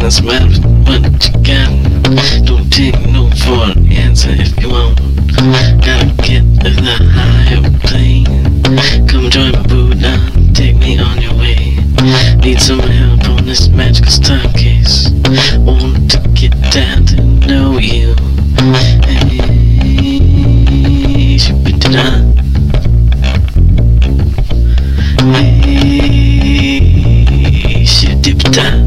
doesn't matter what you got. Don't take no for an answer if you want. Gotta get to the higher plane. Come join my Buddha, take me on your way. Need some help on this magical staircase. Want to get down to know you. Hey, shoo-ba-da-da. Hey, shoo-dip-da.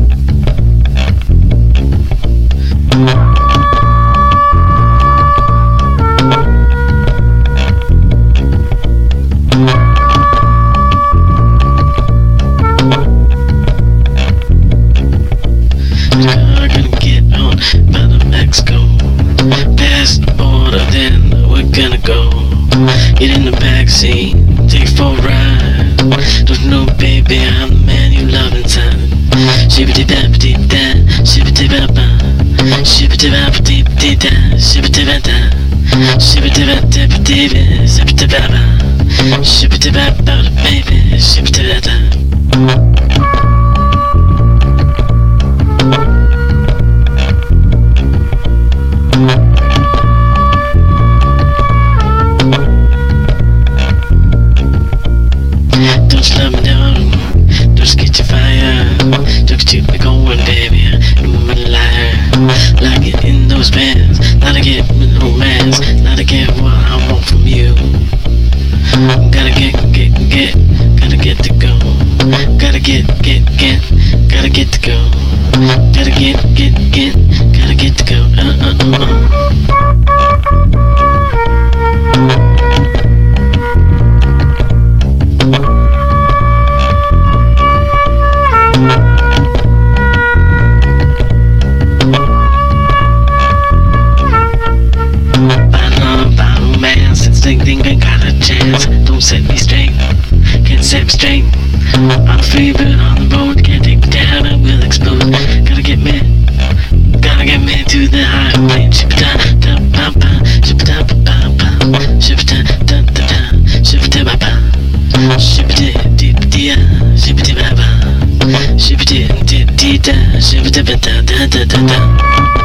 Car gonna get on by the Mexico. Past the border, then we're gonna go. Get in the backseat, take for a ride. Don't know, baby, I'm the man you love inside. Shibbity-bap-dee-da, shibbity-bap-ba, shibbity-bap-dee-dee-da, shibbity-bap-da, shibbity-bap-dee-dee-da, shibbity-bap-ba, shibbity-bap-ba, baby, shibbity-bap-da. Don't slow me down, don't get your fire. Just keep me going, baby, you're a liar. Like it in those bands, not to get romance, not to get what I want from you. Gotta get to go. Gotta get to go. Gotta get to go. Think I got a chance. Don't set me straight, can't set me straight. I'm a free bird on the road, can't take me down, I will explode. Gotta get me to the highway. Ship-a-da-da-ba-ba, ship-a-da-ba-ba-ba, ship-a-da-da-da-da, ship-a-da-ba-ba, ship-a-da-dee-dee-da, ship-a-da-ba-ba, ship-a-da-dee-dee-da, ship-a-da-ba-da-da-da-da.